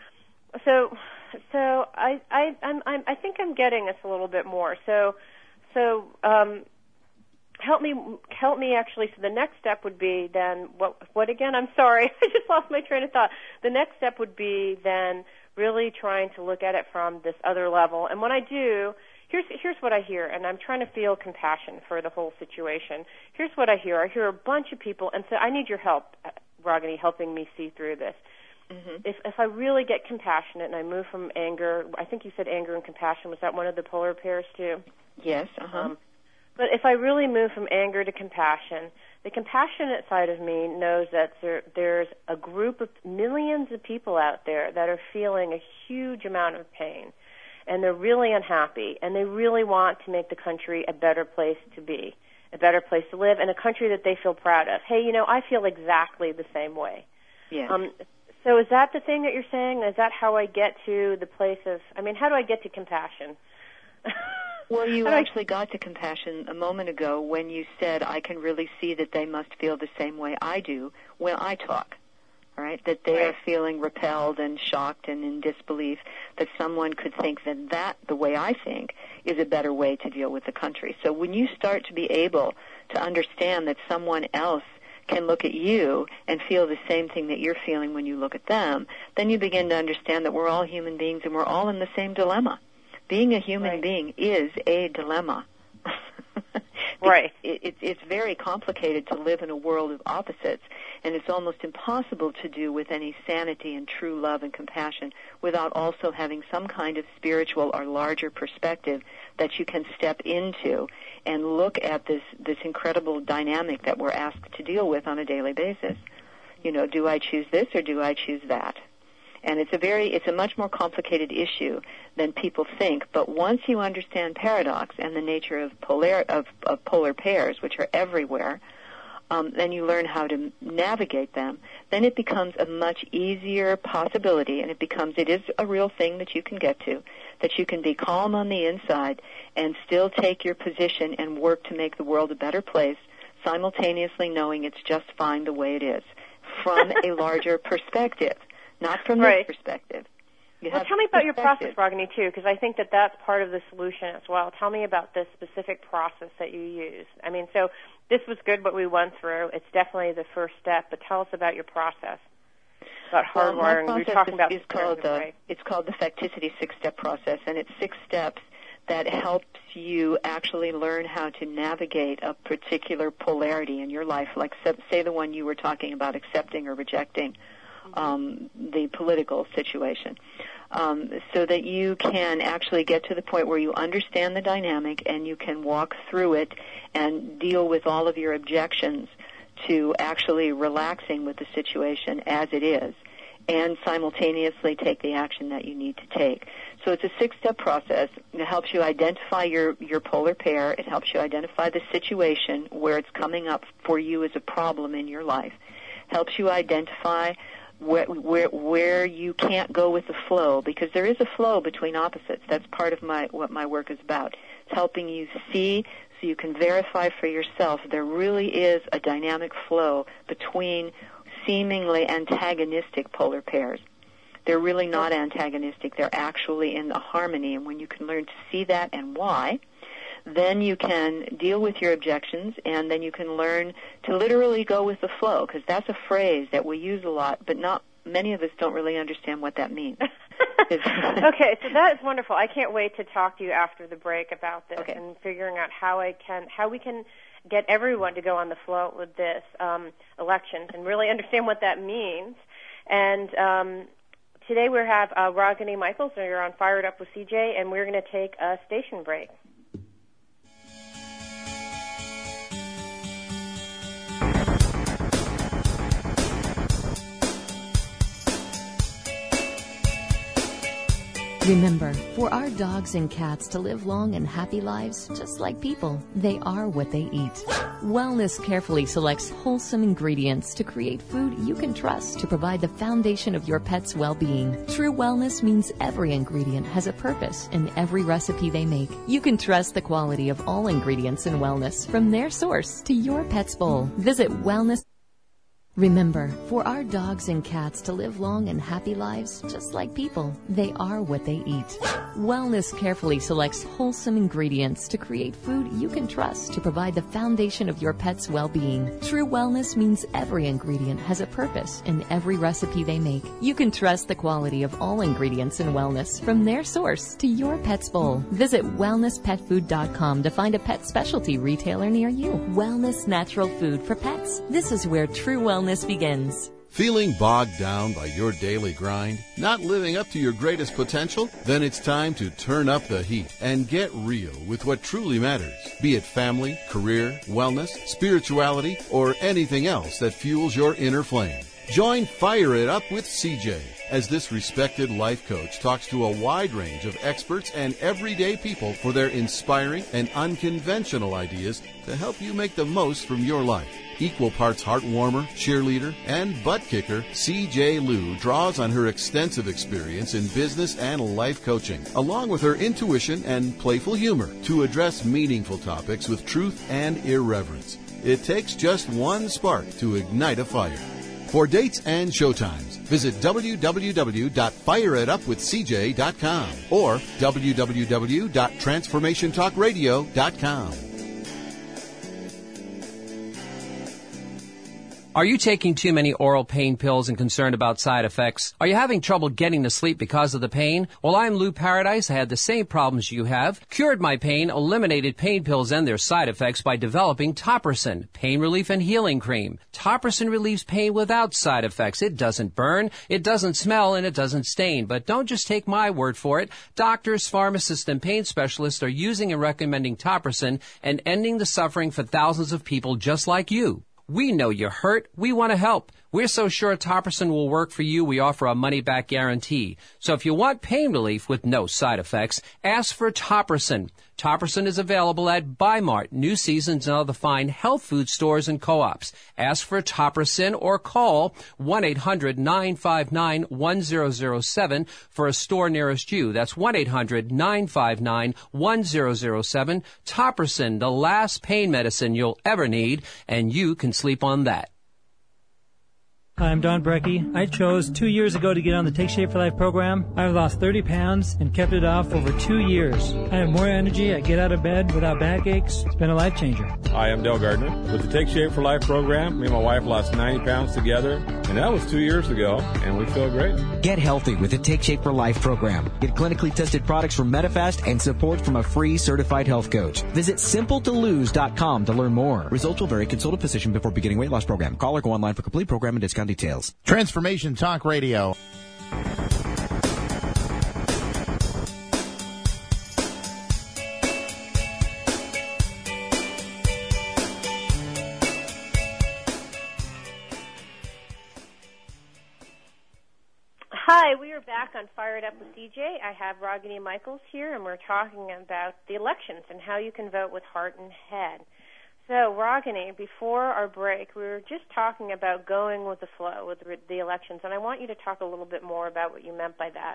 So, so I, I, I'm, I'm, I think I'm getting this a little bit more. So, so um, help me, help me actually. So the next step would be then what? What again? I'm sorry, I just lost my train of thought. The next step would be then really trying to look at it from this other level. And when I do, here's here's what I hear, and I'm trying to feel compassion for the whole situation. Here's what I hear. I hear a bunch of people, and so I need your help, Ragini, helping me see through this. Mm-hmm. If if I really get compassionate and I move from anger, I think you said anger and compassion. Was that one of the polar pairs too? Yes. Uh-huh. Um, but if I really move from anger to compassion, the compassionate side of me knows that there, there's a group of millions of people out there that are feeling a huge amount of pain, and they're really unhappy, and they really want to make the country a better place to be, a better place to live, and a country that they feel proud of. Hey, you know, I feel exactly the same way. Yeah. Um, So is that the thing that you're saying? Is that how I get to the place of, I mean, how do I get to compassion? Well, you I... actually got to compassion a moment ago when you said, I can really see that they must feel the same way I do when I talk, right? That they right. are feeling repelled and shocked and in disbelief that someone could think that that, the way I think, is a better way to deal with the country. So when you start to be able to understand that someone else can look at you and feel the same thing that you're feeling when you look at them, then you begin to understand that we're all human beings and we're all in the same dilemma. Being a human right. being is a dilemma. Right. It, it, it's very complicated to live in a world of opposites, and it's almost impossible to do with any sanity and true love and compassion without also having some kind of spiritual or larger perspective that you can step into and look at this, this incredible dynamic that we're asked to deal with on a daily basis. You know, do I choose this or do I choose that? And it's a very, it's a much more complicated issue than people think. But once you understand paradox and the nature of polar, of, of polar pairs, which are everywhere, um, then you learn how to navigate them. Then it becomes a much easier possibility, and it becomes, it is a real thing that you can get to, that you can be calm on the inside and still take your position and work to make the world a better place, simultaneously knowing it's just fine the way it is, from a larger perspective. Not from right. this perspective. You well, tell me about your process, Ragini, too, because I think that that's part of the solution as well. Tell me about the specific process that you use. I mean, so this was good what we went through. It's definitely the first step, but tell us about your process, about hardwiring. Well, we were talking is, about is called the, right? It's called the Facticity six-step process, and it's six steps that helps you actually learn how to navigate a particular polarity in your life, like say the one you were talking about, accepting or rejecting. Um, the political situation. um, so that you can actually get to the point where you understand the dynamic and you can walk through it and deal with all of your objections to actually relaxing with the situation as it is, and simultaneously take the action that you need to take. So it's a six-step process. It helps you identify your, your polar pair. It helps you identify the situation where it's coming up for you as a problem in your life. Helps you identify where, where, where you can't go with the flow, because there is a flow between opposites. That's part of my what my work is about. It's helping you see so you can verify for yourself there really is a dynamic flow between seemingly antagonistic polar pairs. They're really not antagonistic. They're actually in the harmony. And when you can learn to see that and why, then you can deal with your objections, and then you can learn to literally go with the flow, because that's a phrase that we use a lot, but not many of us don't really understand what that means. Okay, so that is wonderful. I can't wait to talk to you after the break about this okay. and figuring out how I can, how we can get everyone to go on the flow with this um, elections and really understand what that means. And um, today we have uh, Ragini Michaels, and you're on Fired Up with C J, and we're going to take a station break. Remember, for our dogs and cats to live long and happy lives, just like people, they are what they eat. Wellness carefully selects wholesome ingredients to create food you can trust to provide the foundation of your pet's well-being. True wellness means every ingredient has a purpose in every recipe they make. You can trust the quality of all ingredients in wellness from their source to your pet's bowl. Visit Wellness. Remember, for our dogs and cats to live long and happy lives, just like people, they are what they eat. Wellness carefully selects wholesome ingredients to create food you can trust to provide the foundation of your pet's well-being. True wellness means every ingredient has a purpose in every recipe they make. You can trust the quality of all ingredients in wellness from their source to your pet's bowl. Visit wellness pet food dot com to find a pet specialty retailer near you. Wellness natural food for pets. This is where true wellness begins. Feeling bogged down by your daily grind? Not living up to your greatest potential? Then it's time to turn up the heat and get real with what truly matters. Be it family, career, wellness, spirituality, or anything else that fuels your inner flame. Join Fire It Up with C J as this respected life coach talks to a wide range of experts and everyday people for their inspiring and unconventional ideas to help you make the most from your life. Equal parts heartwarmer, cheerleader, and butt kicker, C J Liu draws on her extensive experience in business and life coaching, along with her intuition and playful humor, to address meaningful topics with truth and irreverence. It takes just one spark to ignite a fire. For dates and showtimes, visit w w w dot fire it up with c j dot com or w w w dot transformation talk radio dot com. Are you taking too many oral pain pills and concerned about side effects? Are you having trouble getting to sleep because of the pain? Well, I'm Lou Paradise. I had the same problems you have. Cured my pain, eliminated pain pills and their side effects by developing Topricin, pain relief and healing cream. Topricin relieves pain without side effects. It doesn't burn, it doesn't smell, and it doesn't stain. But don't just take my word for it. Doctors, pharmacists, and pain specialists are using and recommending Topricin and ending the suffering for thousands of people just like you. We know you're hurt. We want to help. We're so sure Topricin will work for you, we offer a money-back guarantee. So if you want pain relief with no side effects, ask for Topricin. Topricin is available at Bi-Mart, New Seasons, and other fine health food stores and co-ops. Ask for Topricin or call one eight hundred nine five nine one zero zero seven for a store nearest you. That's one eight hundred nine five nine one zero zero seven. Topricin, the last pain medicine you'll ever need, and you can sleep on that. Hi, I'm Don Brecky. I chose two years ago to get on the Take Shape for Life program. I've lost thirty pounds and kept it off over two years. I have more energy. I get out of bed without backaches. It's been a life changer. Hi, I'm Dale Gardner. With the Take Shape for Life program, me and my wife lost ninety pounds together, and that was two years ago, and we feel great. Get healthy with the Take Shape for Life program. Get clinically tested products from Medifast and support from a free certified health coach. Visit simple to lose dot com to learn more. Results will vary. Consult a physician before beginning weight loss program. Call or go online for complete program and discount details. Transformation Talk Radio. Hi, we are back on Fired Up with C J. I have Ragini Michaels here, and we're talking about the elections and how you can vote with heart and head. So, Ragini, before our break, we were just talking about going with the flow with the elections, and I want you to talk a little bit more about what you meant by that.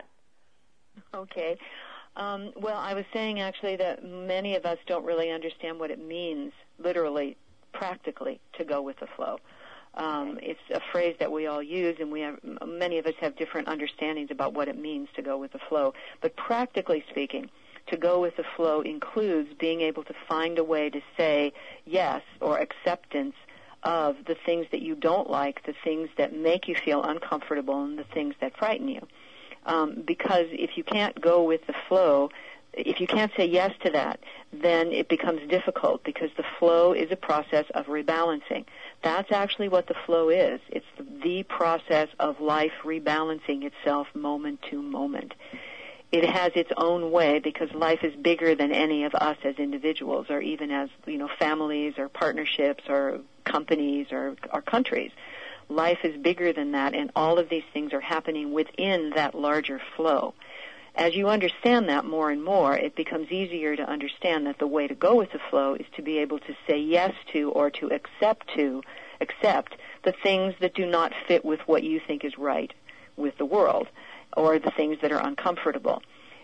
Okay. Um, well, I was saying actually that many of us don't really understand what it means, literally, practically, to go with the flow. Um, it's a phrase that we all use, and we have, many of us have different understandings about what it means to go with the flow. But practically speaking, to go with the flow includes being able to find a way to say yes or acceptance of the things that you don't like, the things that make you feel uncomfortable, and the things that frighten you. Um, because if you can't go with the flow, if you can't say yes to that, then it becomes difficult because the flow is a process of rebalancing. That's actually what the flow is. It's the process of life rebalancing itself moment to moment. It has its own way because life is bigger than any of us as individuals or even as, you know, families or partnerships or companies or, or countries. Life is bigger than that, and all of these things are happening within that larger flow. As you understand that more and more, it becomes easier to understand that the way to go with the flow is to be able to say yes to or to accept to, accept the things that do not fit with what you think is right with the world or the things that are uncomfortable.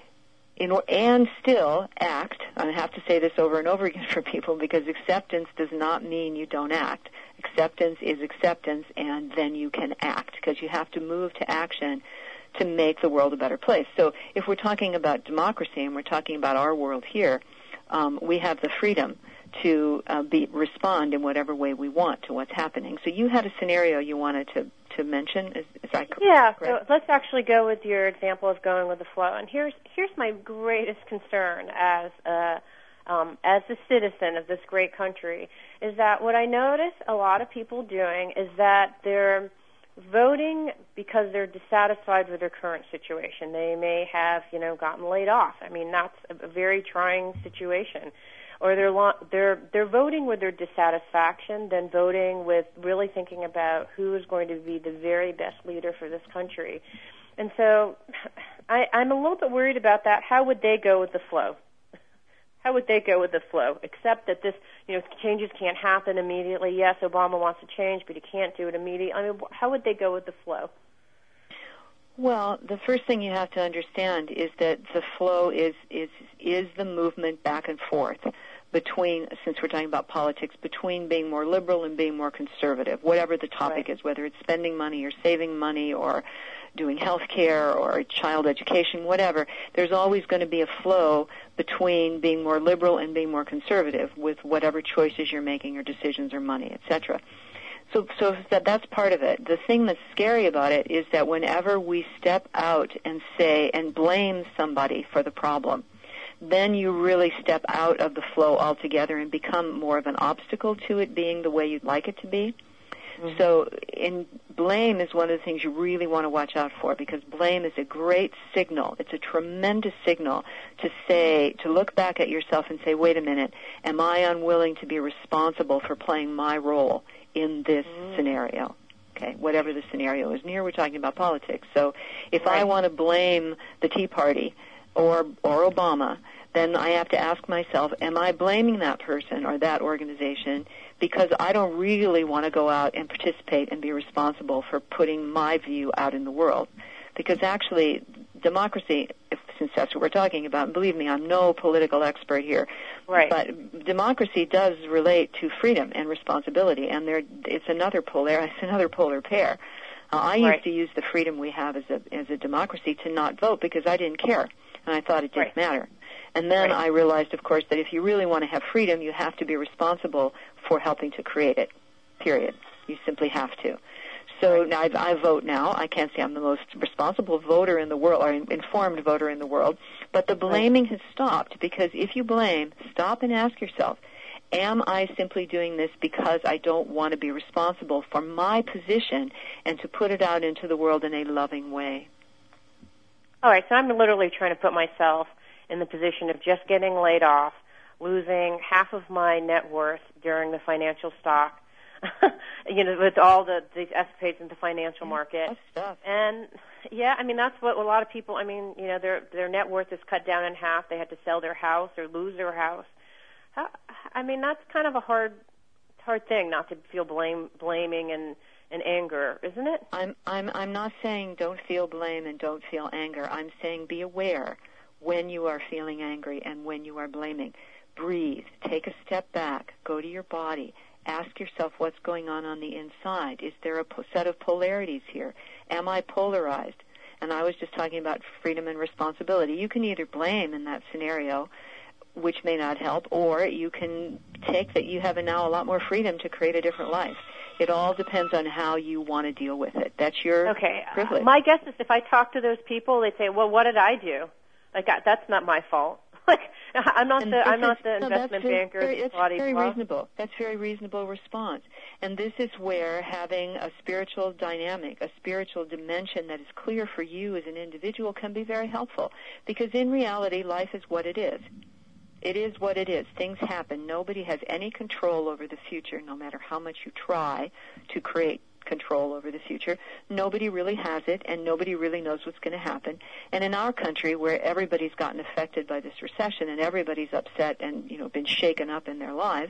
In, and still act, I have to say this over and over again for people because acceptance does not mean you don't act. Acceptance is acceptance, and then you can act because you have to move to action to make the world a better place. So if we're talking about democracy and we're talking about our world here, um, we have the freedom to uh, be, respond in whatever way we want to what's happening. So you had a scenario you wanted to, to mention. Is, is that correct? Yeah, so let's actually go with your example of going with the flow. And here's here's my greatest concern as a, um, as a citizen of this great country is that what I notice a lot of people doing is that they're voting because they're dissatisfied with their current situation. They may have, you know, gotten laid off. I mean, that's a very trying situation. Or they're lo- they're they're voting with their dissatisfaction than voting with really thinking about who is going to be the very best leader for this country. And so I, I'm a little bit worried about that. How would they go with the flow? How would they go with the flow? Except that this, you know, changes can't happen immediately. Yes, Obama wants to change, but he can't do it immediately. I mean, how would they go with the flow? Well, the first thing you have to understand is that the flow is is is the movement back and forth between, since we're talking about politics, between being more liberal and being more conservative, whatever the topic right. is, whether it's spending money or saving money or doing health care or child education, whatever. There's always going to be a flow between being more liberal and being more conservative with whatever choices you're making or decisions or money, et cetera. So, so that, that's part of it. The thing that's scary about it is that whenever we step out and say and blame somebody for the problem, then you really step out of the flow altogether and become more of an obstacle to it being the way you'd like it to be. Mm-hmm. So in blame is one of the things you really want to watch out for because blame is a great signal. It's a tremendous signal to say, to look back at yourself and say, wait a minute, am I unwilling to be responsible for playing my role in this mm-hmm. scenario? Okay, whatever the scenario is. And here we're talking about politics. So if right. I want to blame the Tea Party or or Obama, then I have to ask myself, am I blaming that person or that organization because I don't really want to go out and participate and be responsible for putting my view out in the world? Because actually, democracy, if, since that's what we're talking about, and believe me, I'm no political expert here, right. but democracy does relate to freedom and responsibility, and there, it's another polar, it's another polar pair. Uh, I right. used to use the freedom we have as a as a democracy to not vote because I didn't care, and I thought it didn't right. matter. And then right. I realized, of course, that if you really want to have freedom, you have to be responsible for helping to create it, period. You simply have to. So right. now I, I vote now. I can't say I'm the most responsible voter in the world or informed voter in the world, but the blaming right. has stopped because if you blame, stop and ask yourself, am I simply doing this because I don't want to be responsible for my position and to put it out into the world in a loving way? All right, so I'm literally trying to put myself in the position of just getting laid off, losing half of my net worth during the financial stock you know, with all the these escapades in the financial market. That's stuff. And yeah, I mean that's what a lot of people. I mean, you know, their their net worth is cut down in half. They had to sell their house or lose their house. How, I mean, that's kind of a hard hard thing not to feel blame blaming and. and anger, isn't it? I'm I'm I'm not saying don't feel blame and don't feel anger. I'm saying be aware when you are feeling angry and when you are blaming. Breathe. Take a step back. Go to your body. Ask yourself what's going on on the inside. Is there a po- set of polarities here? Am I polarized? And I was just talking about freedom and responsibility. You can either blame in that scenario, which may not help, or you can take that you have now a lot more freedom to create a different life. It all depends on how you want to deal with it. That's your okay. privilege. Uh, my guess is if I talk to those people, they'd say, "Well, what did I do? Like that's not my fault. Like I'm not and the I'm not the no, investment very, banker." Very, it's Bloody very bluff. reasonable. That's a very reasonable response. And this is where having a spiritual dynamic, a spiritual dimension that is clear for you as an individual can be very helpful. Because in reality, life is what it is. It is what it is. Things happen. Nobody has any control over the future, no matter how much you try to create control over the future. Nobody really has it, and nobody really knows what's going to happen. And in our country, where everybody's gotten affected by this recession and everybody's upset and, you know, been shaken up in their lives,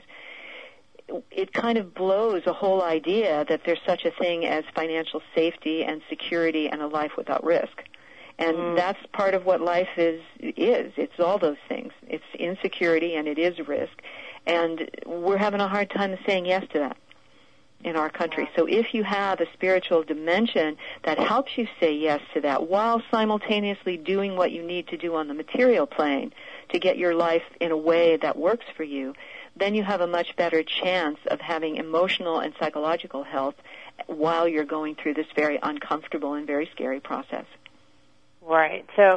it kind of blows a whole idea that there's such a thing as financial safety and security and a life without risk. And mm. that's part of what life is, is. It's all those things. It's insecurity and it is risk. And we're having a hard time saying yes to that in our country. So if you have a spiritual dimension that helps you say yes to that while simultaneously doing what you need to do on the material plane to get your life in a way that works for you, then you have a much better chance of having emotional and psychological health while you're going through this very uncomfortable and very scary process. Right. So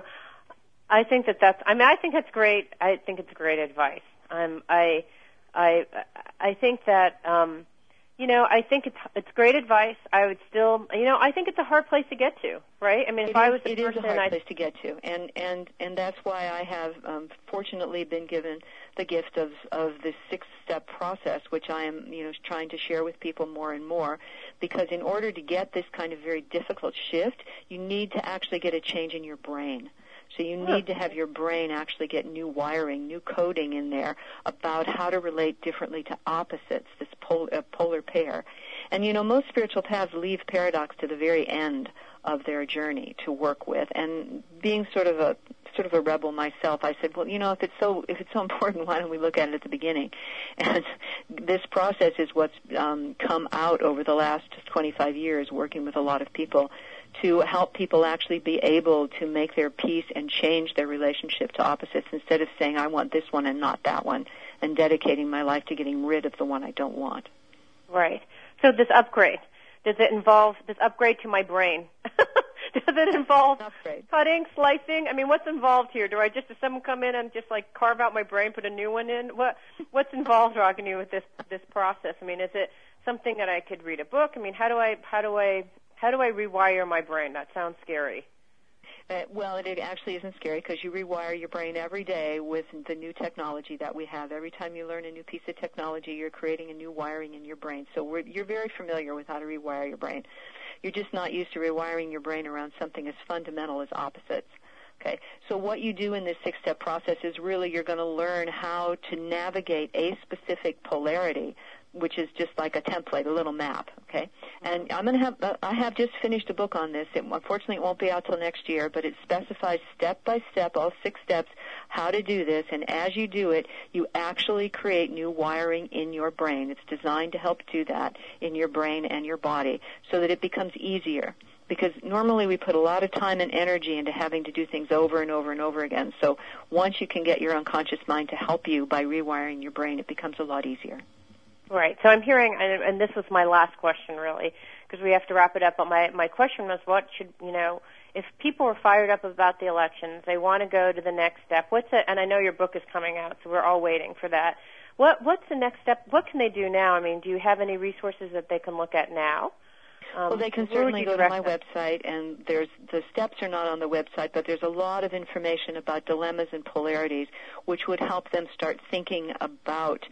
I think that that's, I mean, I think that's great. I think it's great advice. Um, I, I, I think that, um, you know, I think it's it's great advice. I would still, you know, I think it's a hard place to get to, right? I mean, if it I is, was the it person, is a hard I'd, place to get to, and and and that's why I have um, fortunately been given the gift of of this six-step process, which I am, you know, trying to share with people more and more, because in order to get this kind of very difficult shift, you need to actually get a change in your brain. So you need to have your brain actually get new wiring, new coding in there about how to relate differently to opposites, this pol- uh, polar pair. And, you know, most spiritual paths leave paradox to the very end of their journey to work with. And being sort of a sort of a rebel myself, I said, well, you know, if it's so if it's so important, why don't we look at it at the beginning? And this process is what's um, come out over the last twenty-five years working with a lot of people to help people actually be able to make their peace and change their relationship to opposites instead of saying, I want this one and not that one, and dedicating my life to getting rid of the one I don't want. Right. So this upgrade, does it involve this upgrade to my brain? Does it involve cutting, slicing? I mean, what's involved here? Do I just, does someone come in and just like carve out my brain, put a new one in? What What's involved, Ragini, with this this process? I mean, is it something that I could read a book? I mean, how do I how do I how do I rewire my brain? That sounds scary. Uh, well, it, it actually isn't scary because you rewire your brain every day with the new technology that we have. Every time you learn a new piece of technology, you're creating a new wiring in your brain. So we're, you're very familiar with how to rewire your brain. You're just not used to rewiring your brain around something as fundamental as opposites. Okay, so what you do in this six-step process is really you're going to learn how to navigate a specific polarity, which is just like a template, a little map, okay? And I'm going to have, uh, I have just finished a book on this. It, unfortunately, it won't be out till next year, but it specifies step by step, all six steps, how to do this. And as you do it, you actually create new wiring in your brain. It's designed to help do that in your brain and your body so that it becomes easier. Because normally we put a lot of time and energy into having to do things over and over and over again. So once you can get your unconscious mind to help you by rewiring your brain, it becomes a lot easier. Right. So I'm hearing, and, and this was my last question, really, because we have to wrap it up. But my, my question was, what should, you know, if people are fired up about the elections, they want to go to the next step, what's it, and I know your book is coming out, so we're all waiting for that. What What's the next step? What can they do now? I mean, do you have any resources that they can look at now? Um, well, they can certainly go to my website, and there's the steps are not on the website, but there's a lot of information about dilemmas and polarities, which would help them start thinking about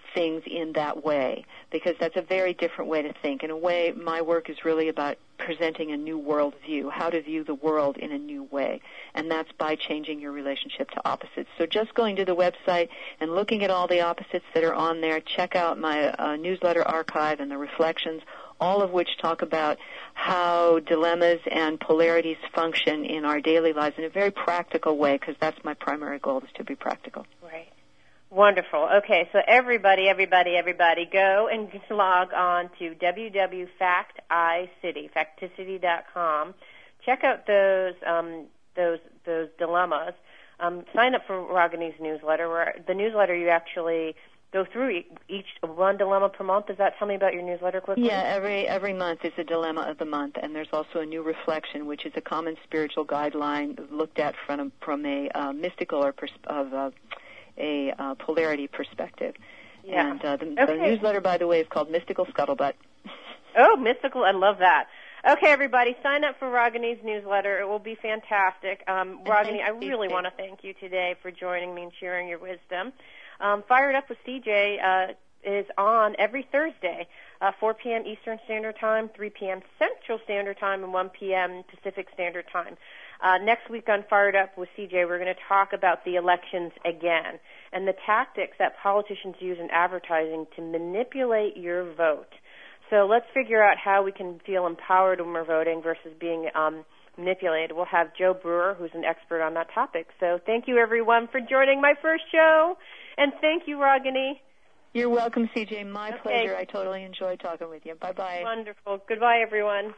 things in that way, because that's a very different way to think. In a way, my work is really about presenting a new world view, how to view the world in a new way, and that's by changing your relationship to opposites. So just going to the website and looking at all the opposites that are on there, check out my uh, newsletter archive and the reflections, all of which talk about how dilemmas and polarities function in our daily lives in a very practical way, because that's my primary goal, is to be practical. Right. Wonderful. Okay, so everybody, everybody, everybody, go and log on to w w w dot fact i city, facticity dot com. Check out those um, those those dilemmas. Um, sign up for Ragini's newsletter. Where the newsletter you actually go through each one dilemma per month. Does that tell me about your newsletter quickly? Yeah, every every month is a dilemma of the month, and there's also a new reflection, which is a common spiritual guideline looked at from from a uh, mystical or pers- of uh, a uh, polarity perspective. Yeah. And uh, the, okay. the newsletter, by the way, is called Mystical Scuttlebutt. Oh, mystical! I love that. Okay, everybody, sign up for Ragini's newsletter. It will be fantastic. Um, Ragini, I really want to thank you today for joining me and sharing your wisdom. Um, Fired Up with C J uh, is on every Thursday, uh, four p.m. Eastern Standard Time, three p.m. Central Standard Time, and one p.m. Pacific Standard Time. Uh, next week on Fired Up with C J, we're going to talk about the elections again and the tactics that politicians use in advertising to manipulate your vote. So let's figure out how we can feel empowered when we're voting versus being um, manipulated. We'll have Joe Brewer, who's an expert on that topic. So thank you, everyone, for joining my first show. And thank you, Ragini. You're welcome, C J. My okay. pleasure. I totally enjoyed talking with you. Bye-bye. Wonderful. Goodbye, everyone.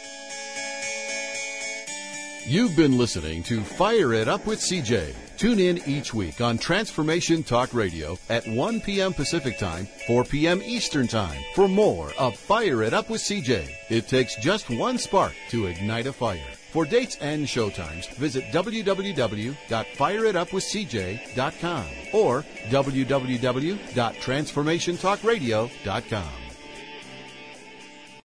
You've been listening to Fire It Up with C J. Tune in each week on Transformation Talk Radio at one p.m. Pacific Time, four p.m. Eastern Time for more of Fire It Up with C J. It takes just one spark to ignite a fire. For dates and showtimes, visit w w w dot fire it up with c j dot com or w w w dot transformation talk radio dot com.